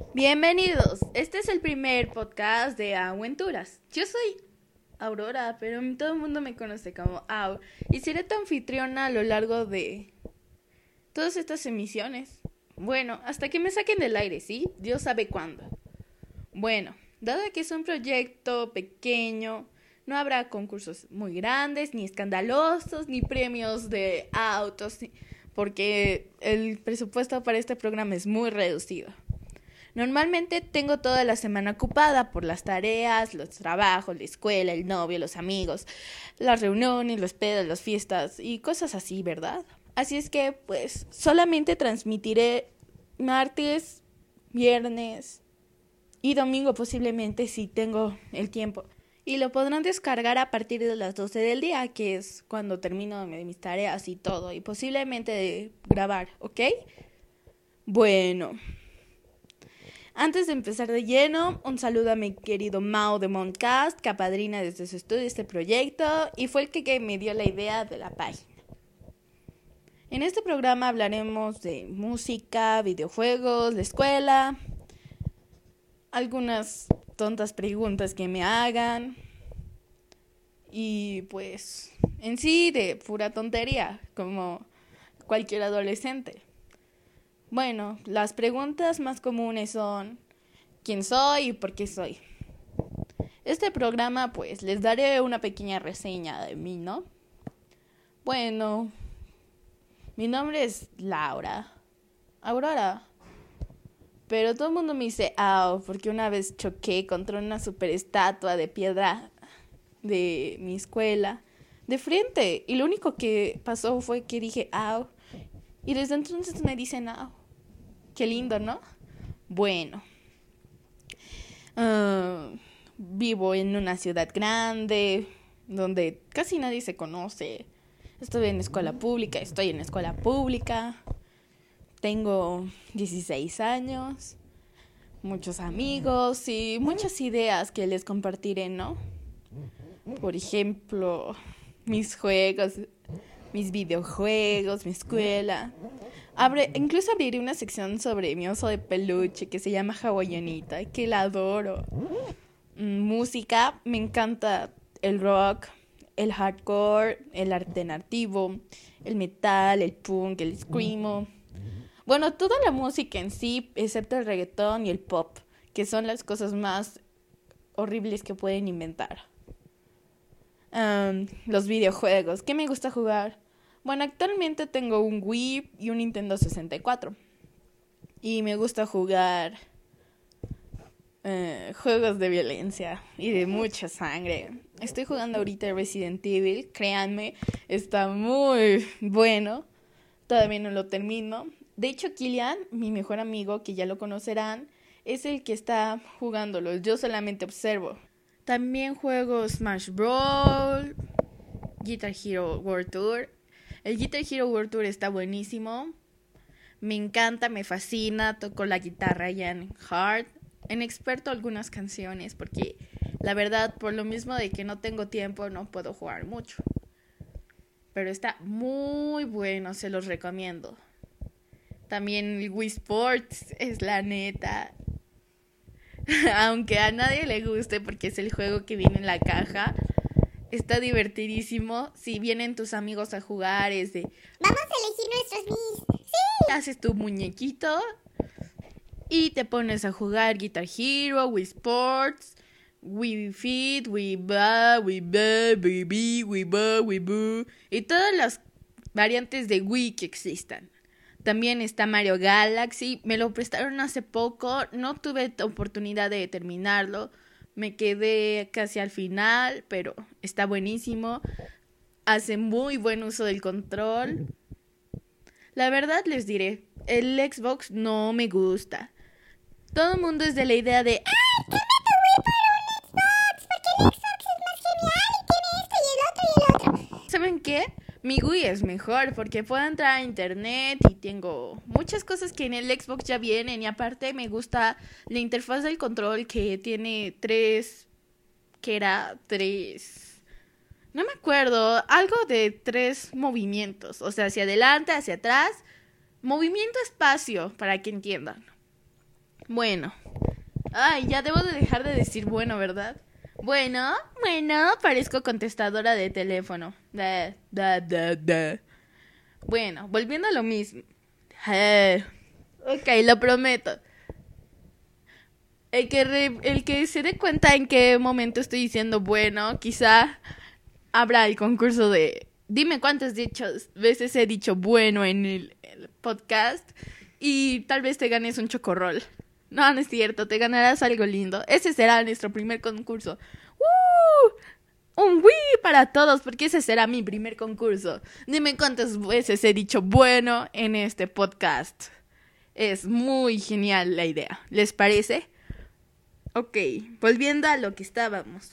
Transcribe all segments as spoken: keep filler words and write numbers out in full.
Bienvenidos, este es el primer podcast de Aventuras. Yo soy Aurora, pero todo el mundo me conoce como Au, y seré tu anfitriona a lo largo de todas estas emisiones. Bueno, hasta que me saquen del aire, ¿sí? Dios sabe cuándo. Bueno, dado que es un proyecto pequeño, no habrá concursos muy grandes, ni escandalosos, ni premios de autos, porque el presupuesto para este programa es muy reducido. Normalmente tengo toda la semana ocupada por las tareas, los trabajos, la escuela, el novio, los amigos, las reuniones, los pedos, las fiestas y cosas así, ¿verdad? Así es que, pues, solamente transmitiré martes, viernes y domingo posiblemente si tengo el tiempo. Y lo podrán descargar a partir de las doce del día, que es cuando termino de mis tareas y todo, y posiblemente de grabar, ¿ok? Bueno. Antes de empezar de lleno, un saludo a mi querido Mau de Moncast, que apadrina desde su estudio este proyecto y fue el que, que me dio la idea de la página. En este programa hablaremos de música, videojuegos, la escuela, algunas tontas preguntas que me hagan y pues en sí de pura tontería, como cualquier adolescente. Bueno, las preguntas más comunes son ¿quién soy y por qué soy? Este programa, pues, les daré una pequeña reseña de mí, ¿no? Bueno, mi nombre es Laura, Aurora, pero todo el mundo me dice Au, porque una vez choqué contra una super estatua de piedra de mi escuela, de frente, y lo único que pasó fue que dije Au, y desde entonces me dicen Au. Qué lindo, ¿no? Bueno, uh, vivo en una ciudad grande, donde casi nadie se conoce. Estoy en escuela pública, estoy en escuela pública. Tengo dieciséis años, muchos amigos y muchas ideas que les compartiré, ¿no? Por ejemplo, mis juegos, mis videojuegos, mi escuela. Abre, incluso abriré una sección sobre mi oso de peluche que se llama Hawaiianita, que la adoro. Mm, música, me encanta el rock, el hardcore, el alternativo, el metal, el punk, el screamo. Bueno, toda la música en sí, excepto el reggaetón y el pop, que son las cosas más horribles que pueden inventar. Um, los videojuegos, ¿qué me gusta jugar? Bueno, actualmente tengo un Wii y un Nintendo sesenta y cuatro. Y me gusta jugar eh, juegos de violencia y de mucha sangre. Estoy jugando ahorita Resident Evil, créanme, está muy bueno. Todavía no lo termino. De hecho, Kilian, mi mejor amigo, que ya lo conocerán, es el que está jugándolo. Yo solamente observo. También juego Smash Bros, Guitar Hero World Tour. El Guitar Hero World Tour está buenísimo. Me encanta, me fascina. Toco la guitarra ya en hard. En experto algunas canciones. Porque la verdad, por lo mismo de que no tengo tiempo, no puedo jugar mucho. Pero está muy bueno, se los recomiendo. También el Wii Sports es la neta. Aunque a nadie le guste porque es el juego que viene en la caja. Está divertidísimo. Si vienen tus amigos a jugar, es de vamos a elegir nuestros Wii's. Sí. Haces tu muñequito y te pones a jugar Guitar Hero, Wii Sports, Wii Fit, Wii Ba, Wii Ba, Wii Bi, Wii Ba, Wii Bu y todas las variantes de Wii que existan. También está Mario Galaxy. Me lo prestaron hace poco. No tuve oportunidad de terminarlo. Me quedé casi al final, pero está buenísimo. Hace muy buen uso del control. La verdad les diré, el Xbox no me gusta. Todo el mundo es de la idea de ¡ay, cambia tu Wii por un Xbox! Porque el Xbox es más genial y tiene esto y el otro y el otro. ¿saben qué? Mi Wii es mejor porque puedo entrar a internet y tengo muchas cosas que en el Xbox ya vienen. Y aparte me gusta la interfaz del control que tiene tres... que era tres... no me acuerdo, algo de tres movimientos. O sea, hacia adelante, hacia atrás. Movimiento espacio, para que entiendan. Bueno. Ay, ya debo de dejar de decir bueno, ¿verdad? Bueno, bueno, parezco contestadora de teléfono. Da, da, da, da. Bueno, volviendo a lo mismo. Eh, ok, lo prometo. El que, re- el que se dé cuenta en qué momento estoy diciendo bueno, quizá habrá el concurso de... Dime cuántas dichos, veces he dicho bueno en el, el podcast y tal vez te ganes un chocorrol. No, no es cierto, te ganarás algo lindo. Ese será nuestro primer concurso. ¡Uh! Un Wii para todos, porque ese será mi primer concurso. Dime cuántas veces he dicho bueno en este podcast. Es muy genial la idea. ¿Les parece? Ok, volviendo a lo que estábamos.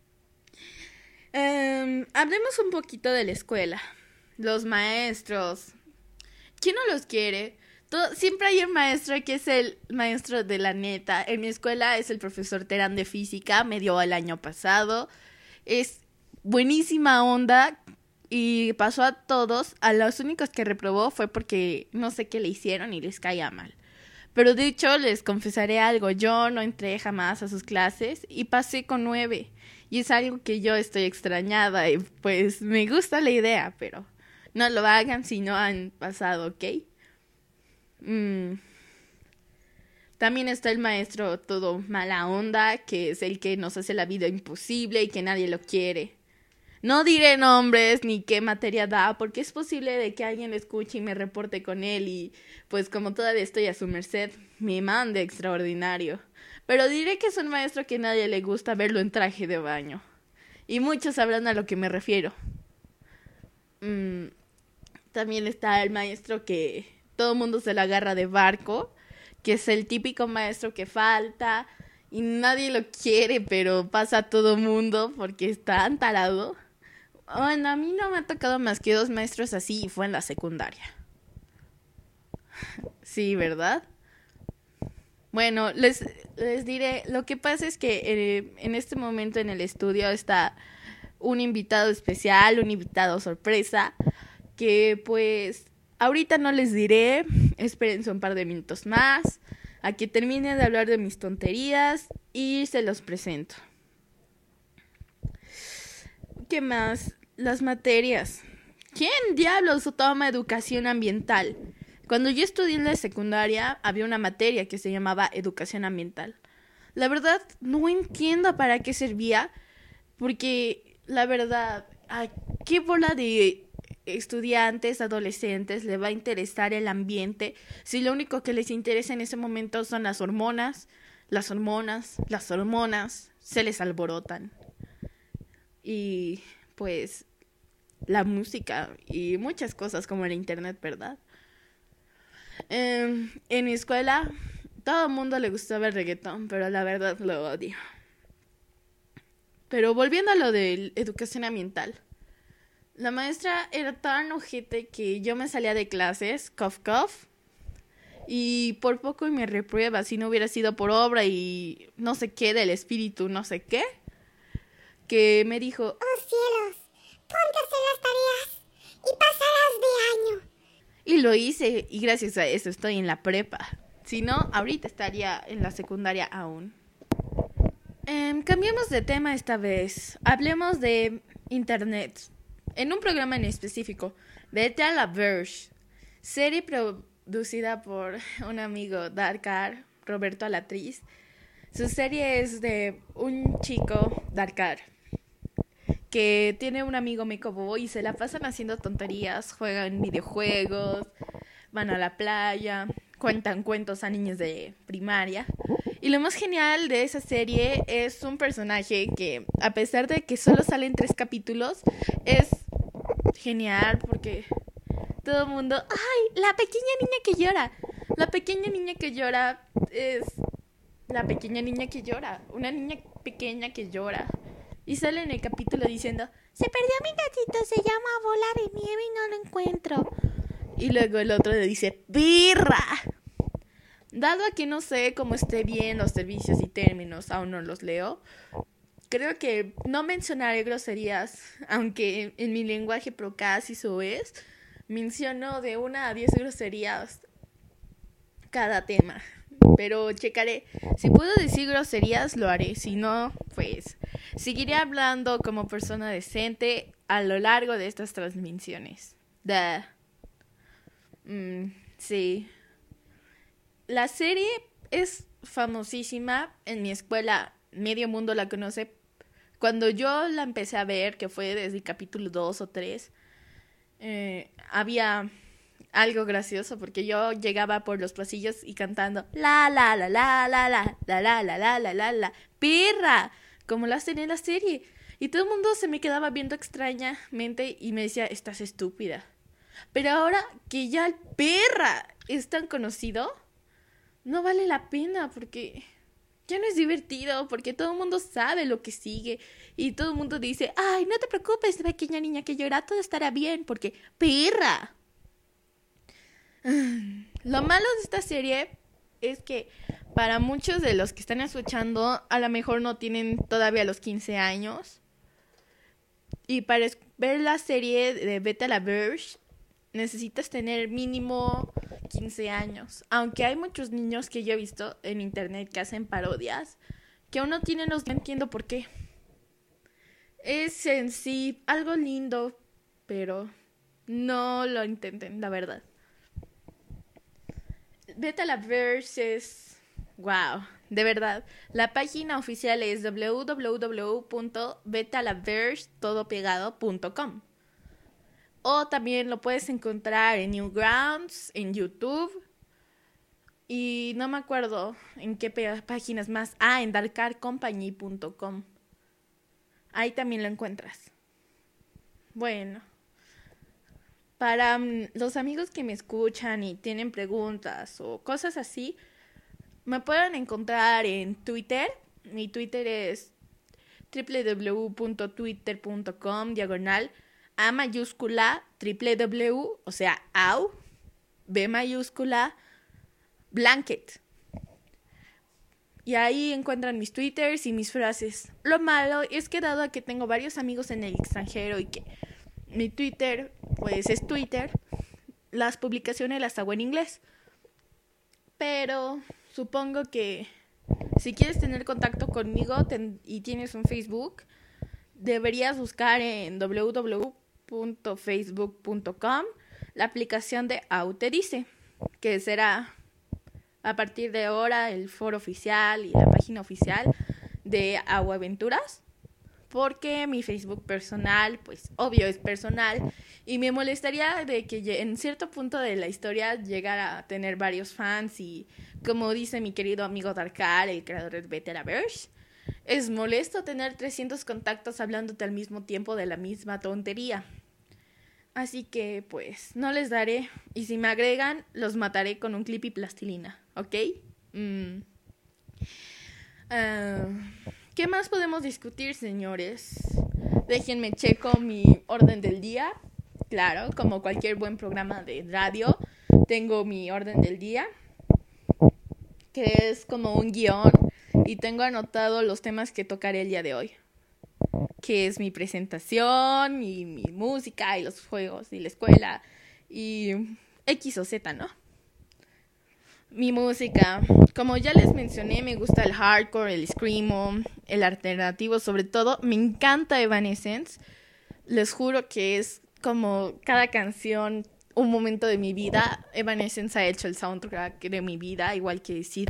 Um, hablemos un poquito de la escuela. Los maestros. ¿Quién no los quiere? Todo, siempre hay un maestro que es el maestro de la neta. En mi escuela es el profesor Terán de física, me dio el año pasado. Es buenísima onda y pasó a todos. A los únicos que reprobó fue porque no sé qué le hicieron y les caía mal. Pero de hecho les confesaré algo, yo no entré jamás a sus clases y pasé con nueve. Y es algo que yo estoy extrañada y pues me gusta la idea, pero no lo hagan si no han pasado, ¿ok? Mm. También está el maestro todo mala onda, que es el que nos hace la vida imposible y que nadie lo quiere. No diré nombres ni qué materia da, porque es posible de que alguien lo escuche y me reporte con él y, pues como todavía estoy a su merced, me mande extraordinario. Pero diré que es un maestro que a nadie le gusta verlo en traje de baño. Y muchos sabrán a lo que me refiero. Mm. También está el maestro que todo el mundo se la agarra de barco, que es el típico maestro que falta y nadie lo quiere, pero pasa a todo mundo porque está tan tarado. Bueno, a mí no me ha tocado más que dos maestros así y fue en la secundaria. Sí, ¿verdad? Bueno, les, les diré, lo que pasa es que eh, en este momento en el estudio está un invitado especial, un invitado sorpresa, que pues ahorita no les diré, espérense un par de minutos más, a que termine de hablar de mis tonterías y se los presento. ¿Qué más? Las materias. ¿Quién diablos toma educación ambiental? Cuando yo estudié en la secundaria había una materia que se llamaba educación ambiental. La verdad no entiendo para qué servía, porque la verdad, ¿a qué bola de estudiantes, adolescentes le va a interesar el ambiente si lo único que les interesa en ese momento son las hormonas, las hormonas, las hormonas, se les alborotan? Y pues la música y muchas cosas como el internet, ¿verdad? Eh, en mi escuela todo el mundo le gustaba el reggaetón, pero la verdad lo odio. Pero volviendo a lo de educación ambiental, la maestra era tan ojete que yo me salía de clases, cough cough, y por poco me reprueba si no hubiera sido por obra y no sé qué del espíritu, no sé qué, que me dijo, ¡oh cielos! Ponte a hacer las tareas y pasarás de año. Y lo hice y gracias a eso estoy en la prepa. Si no, ahorita estaría en la secundaria aún. Eh, cambiemos de tema esta vez. Hablemos de internet. En un programa en específico, Vete a la Verge, serie producida por un amigo Darkar, Roberto Alatriz. Su serie es de un chico, Darkar, que tiene un amigo Meco Boy y se la pasan haciendo tonterías, juegan videojuegos, van a la playa, cuentan cuentos a niños de primaria. Y lo más genial de esa serie es un personaje que, a pesar de que solo salen tres capítulos, es genial porque todo el mundo, ¡ay! La pequeña niña que llora. La pequeña niña que llora es la pequeña niña que llora. Una niña pequeña que llora. Y sale en el capítulo diciendo, se perdió mi gatito, se llama Bola de Nieve y no lo encuentro. Y luego el otro le dice, ¡birra! Dado a que no sé cómo esté bien los servicios y términos, aún no los leo, creo que no mencionaré groserías, aunque en mi lenguaje procásico es, menciono de una a diez groserías cada tema. pero checaré. Si puedo decir groserías, lo haré. Si no, pues seguiré hablando como persona decente a lo largo de estas transmisiones. Duh. Mm, sí. La serie es famosísima en mi escuela. Medio mundo la conoce. Cuando yo la empecé a ver, que fue desde el capítulo dos o tres, eh, había algo gracioso porque yo llegaba por los pasillos y cantando la la la la la la la la la la la la la perra, como lo hacen en la serie. Y todo el mundo se me quedaba viendo extrañamente y me decía, estás estúpida. Pero ahora que ya el perra es tan conocido, no vale la pena porque ya no es divertido, porque todo el mundo sabe lo que sigue y todo el mundo dice, ay, no te preocupes, pequeña niña que llora, todo estará bien, porque perra. Lo malo de esta serie es que para muchos de los que están escuchando, a lo mejor no tienen todavía los quince años. Y para ver la serie de Vete a la Verge, necesitas tener mínimo quince años. Aunque hay muchos niños que yo he visto en internet que hacen parodias, que aún no tienen los... No entiendo por qué. Es en sí algo lindo, pero no lo intenten, la verdad. Vete a la Verge es... wow, de verdad. La página oficial es doble u doble u doble u punto vete a la verge todo pegado punto com. O también lo puedes encontrar en Newgrounds, en YouTube. Y no me acuerdo en qué p- páginas más. Ah, en dark art company punto com. Ahí también lo encuentras. Bueno. Para um, los amigos que me escuchan y tienen preguntas o cosas así, me pueden encontrar en Twitter. Mi Twitter es doble u doble u doble u punto twitter punto com diagonal A mayúscula www, o sea, au, B mayúscula, blanket. Y ahí encuentran mis twitters y mis frases. Lo malo es que dado a que tengo varios amigos en el extranjero y que mi Twitter, pues es Twitter, las publicaciones las hago en inglés. Pero supongo que si quieres tener contacto conmigo ten- y tienes un Facebook, deberías buscar en doble u doble u doble u punto facebook punto com la aplicación de Au Te Dice, que será a partir de ahora el foro oficial y la página oficial de Au Aventuras, porque mi Facebook personal, pues obvio es personal, y me molestaría de que en cierto punto de la historia llegara a tener varios fans y, como dice mi querido amigo Darkar, el creador de Vete a la Verge, es molesto tener trescientos contactos hablándote al mismo tiempo de la misma tontería. Así que, pues, no les daré. Y si me agregan, los mataré con un clip y plastilina, ¿ok? Mm. Uh, ¿Qué más podemos discutir, señores? Déjenme checo mi orden del día. Claro, como cualquier buen programa de radio, tengo mi orden del día, que es como un guión, y tengo anotado los temas que tocaré el día de hoy, que es mi presentación, y mi música, y los juegos, y la escuela, y X o Z, ¿no? Mi música, como ya les mencioné, me gusta el hardcore, el screamo, el alternativo, sobre todo, me encanta Evanescence. Les juro que es como cada canción un momento de mi vida. Evanescence ha hecho el soundtrack de mi vida, igual que Sid.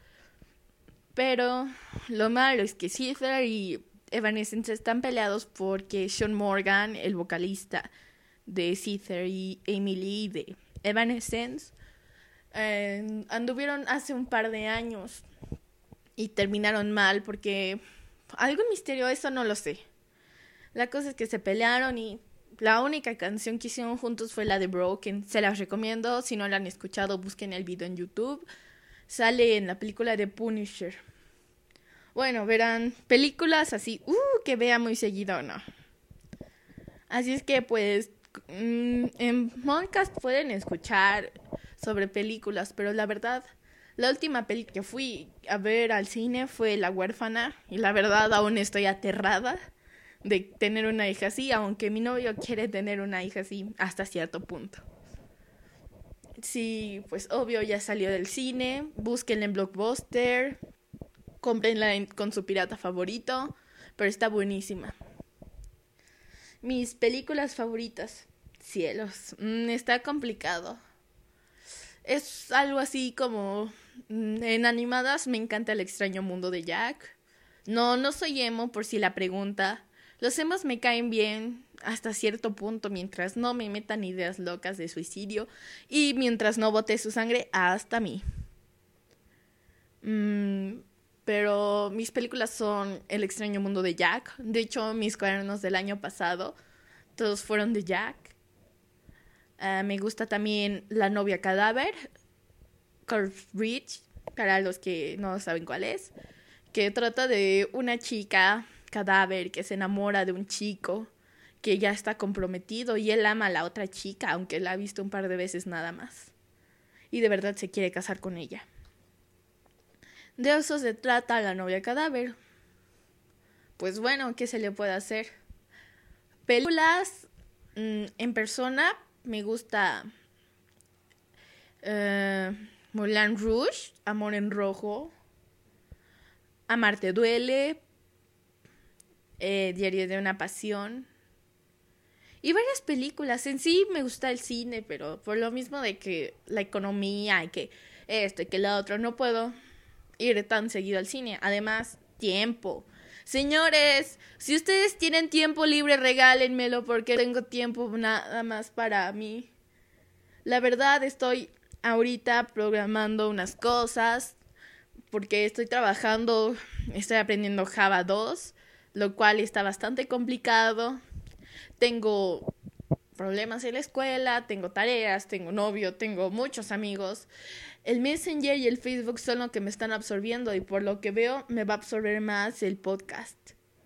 Pero lo malo es que Seether y Evanescence están peleados porque Sean Morgan, el vocalista de Seether, y Amy Lee de Evanescence, eh, anduvieron hace un par de años y terminaron mal porque algún misterio, eso no lo sé. La cosa es que se pelearon y la única canción que hicieron juntos fue la de Broken. Se las recomiendo, si no la han escuchado, busquen el video en YouTube. Sale en la película de Punisher. Bueno, verán, películas así, uh, que vea muy seguido, ¿no? Así es que, pues, mmm, en podcast pueden escuchar sobre películas, pero la verdad, la última peli que fui a ver al cine fue La Huérfana, y la verdad aún estoy aterrada de tener una hija así, aunque mi novio quiere tener una hija así hasta cierto punto. sí, pues obvio ya salió del cine, búsquenla en Blockbuster, cómprenla en- con su pirata favorito, pero está buenísima. Mis películas favoritas, cielos, mm, está complicado. Es algo así como mm, en animadas me encanta El extraño mundo de Jack. No, no soy emo por si la pregunta. Los emos me caen bien hasta cierto punto mientras no me metan ideas locas de suicidio y mientras no bote su sangre hasta mí. Mm, pero mis películas son El extraño mundo de Jack. De hecho, mis cuadernos del año pasado todos fueron de Jack. Ah, me gusta también La novia cadáver, Curve Bridge, para los que no saben cuál es, que trata de una chica cadáver que se enamora de un chico que ya está comprometido y él ama a la otra chica, aunque la ha visto un par de veces nada más. Y de verdad se quiere casar con ella. De eso se trata La novia cadáver. Pues bueno, ¿qué se le puede hacer? Películas mmm, en persona, me gusta uh, Moulin Rouge, Amor en Rojo, Amarte duele, eh, Diario de una pasión y varias películas. En sí me gusta el cine, pero por lo mismo de que la economía y que esto y que lo otro, no puedo ir tan seguido al cine. Además, tiempo. Señores, si ustedes tienen tiempo libre, regálenmelo porque tengo tiempo nada más para mí. La verdad, estoy ahorita programando unas cosas porque estoy trabajando, estoy aprendiendo Java dos, lo cual está bastante complicado. Tengo problemas en la escuela, tengo tareas, tengo novio, tengo muchos amigos. El Messenger y el Facebook son lo que me están absorbiendo y por lo que veo me va a absorber más el podcast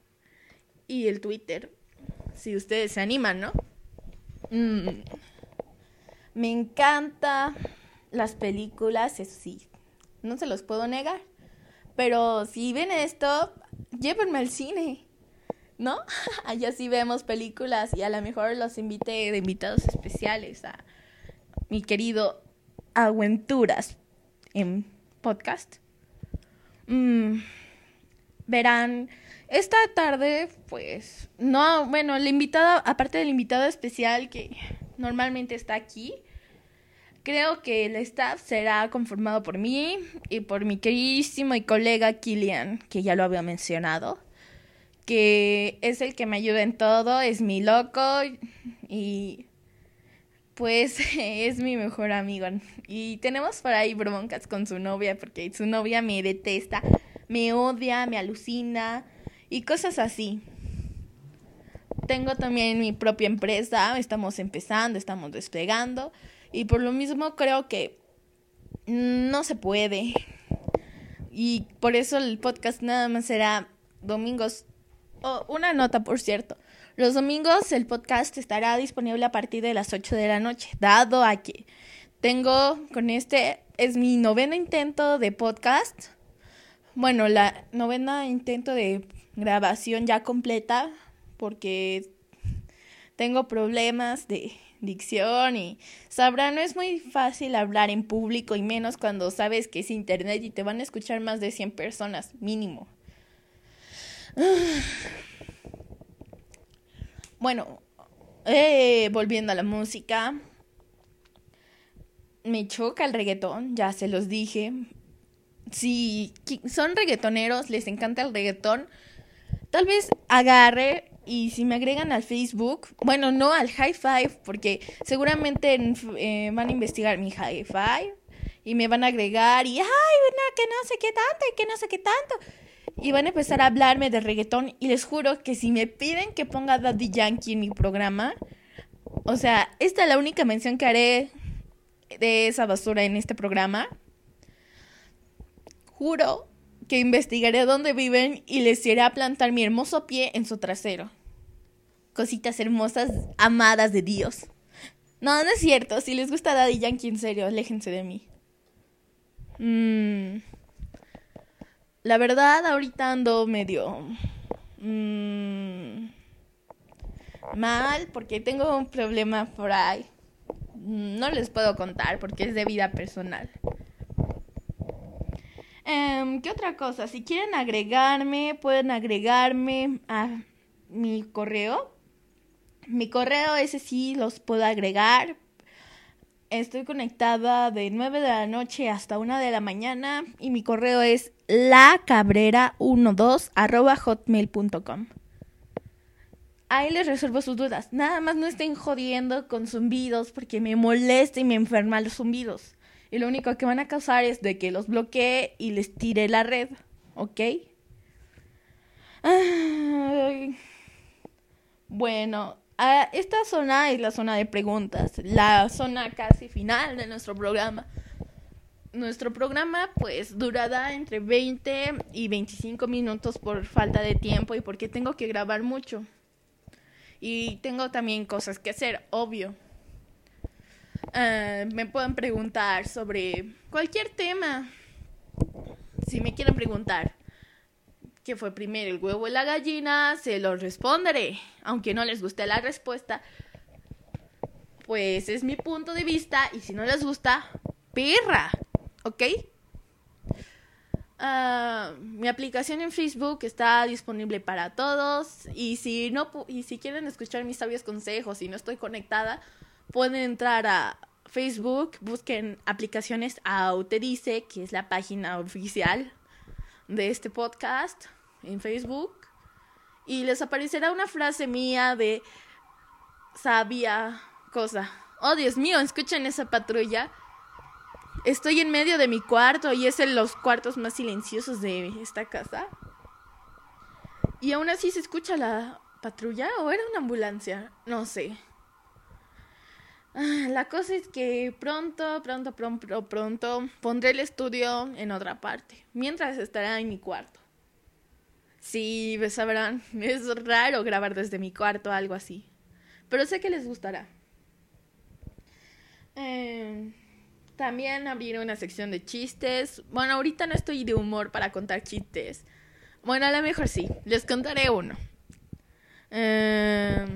y el Twitter, si ustedes se animan, ¿no? Mm. Me encanta las películas, eso sí, no se los puedo negar, pero si ven esto, llévenme al cine, ¿no? Allá sí vemos películas y a lo mejor los invité de invitados especiales a mi querido Aventuras en podcast. Mm, verán, esta tarde, pues, no, bueno, la invitada, aparte del invitado especial que normalmente está aquí, creo que el staff será conformado por mí y por mi queridísimo y colega Kilian, que ya lo había mencionado, que es el que me ayuda en todo, es mi loco y pues es mi mejor amigo. Y tenemos por ahí broncas con su novia porque su novia me detesta, me odia, me alucina y cosas así. Tengo también mi propia empresa, estamos empezando, estamos despegando y por lo mismo creo que no se puede. Y por eso el podcast nada más será domingos. Oh, una nota, por cierto. Los domingos el podcast estará disponible a partir de las ocho de la noche, dado a que tengo con este, es mi noveno intento de podcast. Bueno, la novena intento de grabación ya completa, porque tengo problemas de dicción y sabrán, no es muy fácil hablar en público y menos cuando sabes que es internet y te van a escuchar más de cien personas, mínimo. Bueno, eh, volviendo a la música, me choca el reggaetón, ya se los dije. Si son reggaetoneros, les encanta el reggaetón, tal vez agarre y si me agregan al Facebook, bueno, no al High Five, porque seguramente eh, van a investigar mi High Five y me van a agregar y, ay, no, que no sé qué tanto y que no sé qué tanto. Y van a empezar a hablarme de reggaetón y les juro que si me piden que ponga Daddy Yankee en mi programa, o sea, esta es la única mención que haré de esa basura en este programa. Juro que investigaré dónde viven y les iré a plantar mi hermoso pie en su trasero. Cositas hermosas, amadas de Dios. No, no es cierto. Si les gusta Daddy Yankee, en serio, aléjense de mí. Mmm... La verdad, ahorita ando medio mmm, mal porque tengo un problema por ahí. no les puedo contar porque es de vida personal. Um, ¿Qué otra cosa? Si quieren agregarme, pueden agregarme a mi correo. Mi correo, ese sí los puedo agregar. Estoy conectada de nueve de la noche hasta una de la mañana y mi correo es lacabrera doce arroba hotmail punto com. Ahí les resuelvo sus dudas. Nada más no estén jodiendo con zumbidos porque me molesta y me enferman los zumbidos. Y lo único que van a causar es de que los bloquee y les tire la red. ¿Ok? Ay. Bueno, esta zona es la zona de preguntas. La zona casi final de nuestro programa. Nuestro programa pues durará entre veinte y veinticinco minutos por falta de tiempo y porque tengo que grabar mucho. Y tengo también cosas que hacer, obvio. Uh, me pueden preguntar sobre cualquier tema. Si me quieren preguntar qué fue primero, el huevo o la gallina, se los responderé. Aunque no les guste la respuesta, pues es mi punto de vista. Y si no les gusta, perra, ¿ok? Uh, mi aplicación en Facebook está disponible para todos. Y si no y si quieren escuchar mis sabios consejos y no estoy conectada, pueden entrar a Facebook, busquen aplicaciones Auterice, que es la página oficial de este podcast en Facebook, y les aparecerá una frase mía de sabia cosa. Oh, Dios mío, escuchen esa patrulla. Estoy en medio de mi cuarto y es en los cuartos más silenciosos de esta casa. Y aún así se escucha la patrulla, ¿o era una ambulancia? No sé. La cosa es que pronto, pronto, pronto, pronto pondré el estudio en otra parte, mientras estará en mi cuarto. Sí, sabrán, es raro grabar desde mi cuarto, algo así. Pero sé que les gustará. Eh, también abriré una sección de chistes. Bueno, ahorita no estoy de humor para contar chistes. Bueno, a lo mejor sí, les contaré uno. Eh...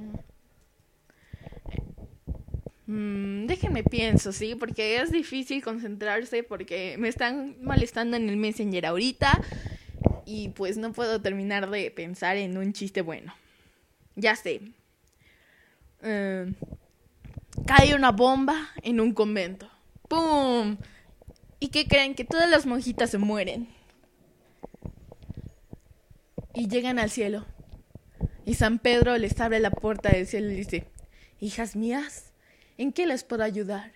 Mm, déjenme pienso, ¿sí? Porque es difícil concentrarse porque me están molestando en el Messenger ahorita y pues no puedo terminar de pensar en un chiste bueno. Ya sé. Uh, cae una bomba en un convento. ¡Pum! ¿Y qué creen? Que todas las monjitas se mueren. Y llegan al cielo. Y San Pedro les abre la puerta del cielo y dice: hijas mías, ¿en qué les puedo ayudar?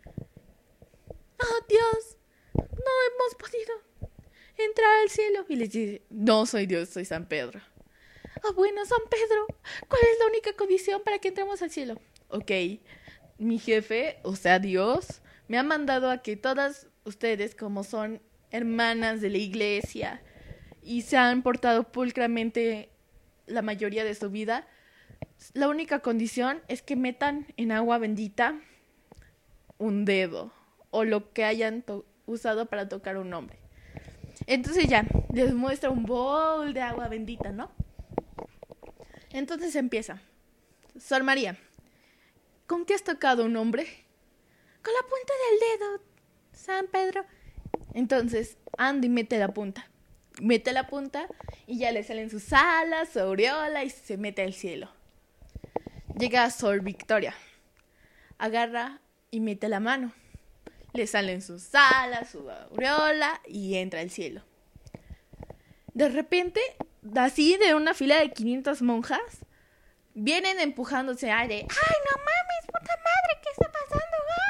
¡Oh, Dios! No hemos podido entrar al cielo. Y les dice: no soy Dios, soy San Pedro. Ah, oh, bueno, San Pedro, ¿cuál es la única condición para que entremos al cielo? Ok, mi jefe, o sea Dios, me ha mandado a que todas ustedes, como son hermanas de la iglesia y se han portado pulcramente la mayoría de su vida, la única condición es que metan en agua bendita un dedo o lo que hayan to- usado para tocar a un hombre. Entonces ya, les muestra un bol de agua bendita, ¿no? Entonces empieza. Sor María, ¿con qué has tocado a un hombre? Con la punta del dedo, San Pedro. Entonces, anda y mete la punta. Mete la punta y ya le salen sus alas, su aureola y se mete al cielo. Llega a Sor Victoria, agarra y mete la mano. Le salen sus alas, su aureola y entra al cielo. De repente, así de una fila de quinientas monjas, vienen empujándose aire. ¡Ay, no mames, puta madre! ¿Qué está pasando?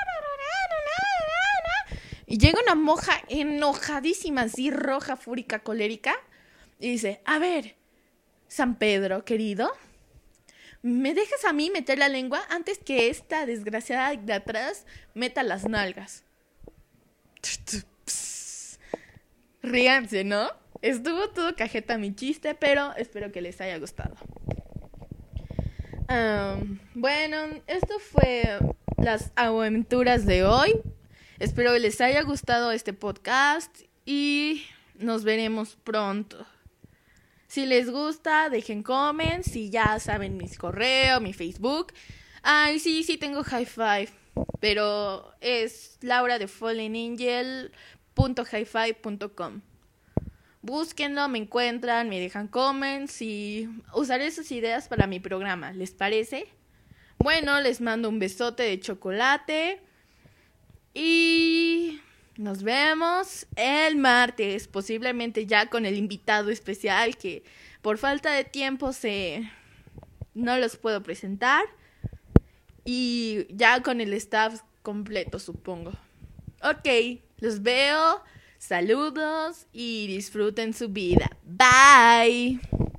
Y llega una monja enojadísima, así roja, fúrica, colérica, y dice: a ver, San Pedro, querido, ¿me dejas a mí meter la lengua antes que esta desgraciada de atrás meta las nalgas? Ríanse, ¿no? Estuvo todo cajeta mi chiste, pero espero que les haya gustado. Um, bueno, esto fue las aventuras de hoy. Espero que les haya gustado este podcast y nos veremos pronto. Si les gusta, dejen comments. Si ya saben mis correos, mi Facebook. Ay, sí, sí tengo high five. pero es laura de fallen angel punto hi fi punto com. Búsquenlo, me encuentran, me dejan comments y usaré sus ideas para mi programa. ¿Les parece? Bueno, les mando un besote de chocolate y nos vemos el martes, posiblemente ya con el invitado especial que por falta de tiempo se no los puedo presentar y ya con el staff completo, supongo. Ok, los veo, saludos y disfruten su vida. Bye.